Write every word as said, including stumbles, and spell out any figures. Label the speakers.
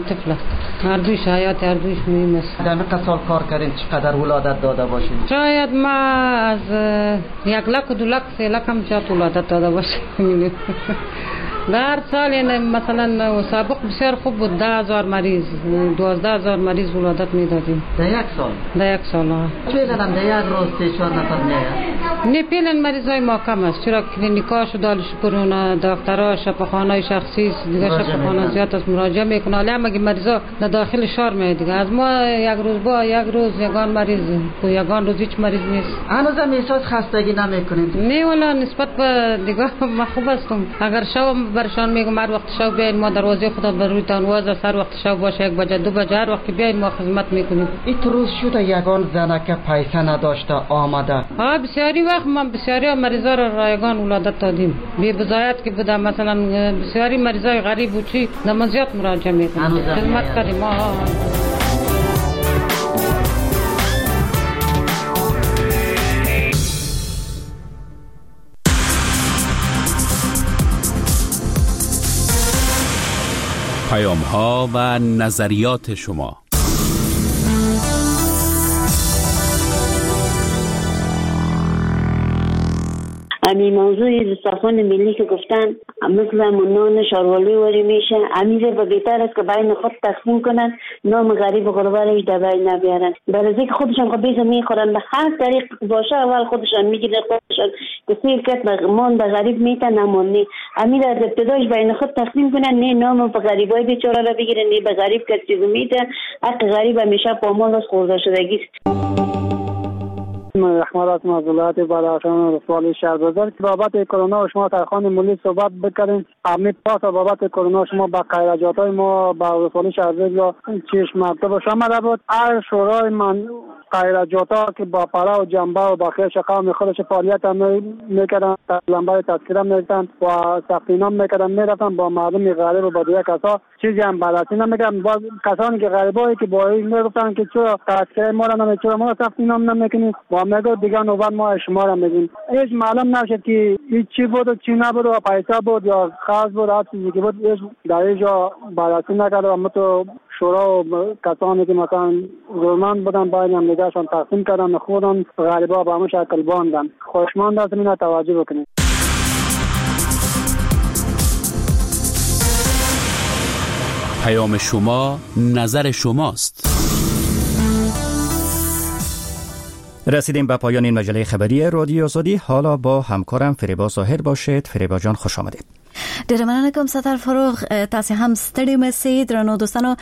Speaker 1: طفله هر دویش حیات هر دویش مهم است.
Speaker 2: در مقدار سال کار کردین چقدر ولادت داده باشین؟
Speaker 1: شاید ما از یک لک و دو لک سه لک هم جات ولادت داده باشیم. در سال یعنی مثلا سابق بسیار خوب بود، ده هزار مریض دوازده هزار مریض ولادت میدادیم
Speaker 2: در یک سال؟
Speaker 1: در یک سال ها.
Speaker 2: پیلن هم در یک روز سه چهار نفر میاد؟
Speaker 1: نه پیلن مریض های ما کم است، چرا کلینیکاش و دالش کرونا دکترها شفاخانه شخصی دیگه شفاخانه زیاد است مراجعه میکنه، ولی هم اگه مریضا در داخل شهر میاد دیگه از ما یک روز با یک روز یگان مریض یگان روز هیچ مریض نیست.
Speaker 2: هنوز هم احساس خستگی نمیکنید؟
Speaker 1: نه والا نسبت به دیگه ما خوب هستم. اگر شب برشان میگم هر وقت شب بیاین ما دروازه خدا بر روی تان واز هر وقت شب باشه یک بجه دو بجه هر وقت بیاین ما خدمت میکنیم.
Speaker 2: این روز شده یگان زنه که پیسه نداشته آمده؟
Speaker 1: ها بسیاری وقت ما بسیاری مریضا را رایگان ولادت دادیم بی بضایت که بوده، مثلا بسیاری مریضای غریب و چی نمازیات مراجعه میکنیم خدمت کردیم ما.
Speaker 3: پیام ها و نظریات شما.
Speaker 4: امی موضوع دسترخوان ملی که گفتن مثل نان شاروالی وری میشه، امیره به بهتر است که بین خود تقسیم کنن، نام غریب و غربارش در بین نبیارن، برای اینکه خودشان خب بیزا میخورن به هر طریق باشه اول خودشان میگیرن خودشان که سیر کت به مان به غریب میتن نمانی، امیره از ابتدایش بین خود تقسیم کنن، نه نام به غریبای بیچاره را بگیرن نه به غریب کت چیزو میتن، حق غریب همیشه پامال از خورده شدگی است.
Speaker 5: احمد از ولایت بدخشان رسوالی شهربازار که بابت کرونا شما ترخان ملی صحبت بکنید. امید پاس بابت کرونا شما با خیرجاتای ما با رسوالی شهربازار چشم مکتب شما بود. هر شورای من خیرجاتا که با پرا و جنبه و با خیر شقام خودش فعالیت میکردن، لنبای تذکره میکردن و سختینام میکردن، میرفتن با مردم غریب و با دیگه کسا چیزی هم بررسی نمیکردن. با کسانی که غریبایی که با این میگفتن که چرا تذکره ما را نمیچرا ما سختینام نمیکنید و میگو دیگه نوبت ما شما را میگیم. هیچ معلوم نشد که هیچ چی بود و چی نبود و پیسه بود یا خاص بود هر چیزی که بود هیچ در اینجا بررسی نکرد و متو شورا و کسانی که مثلا گورمند بودن باید هم نگهشان تقسیم کردن خودن غریبا به همه شکل باندن. خوشمند است اینا توجه بکنید.
Speaker 3: پیام شما نظر شماست.
Speaker 6: رسیدیم به پایان این مجله خبری رادیو آزادی. حالا با همکارم فریبا ظاهر باشید. فریبا جان خوش آمدید.
Speaker 7: ډېر مننه کوم ستر فروغ. تاسو هم ستړي مې سي درنو دوستانو.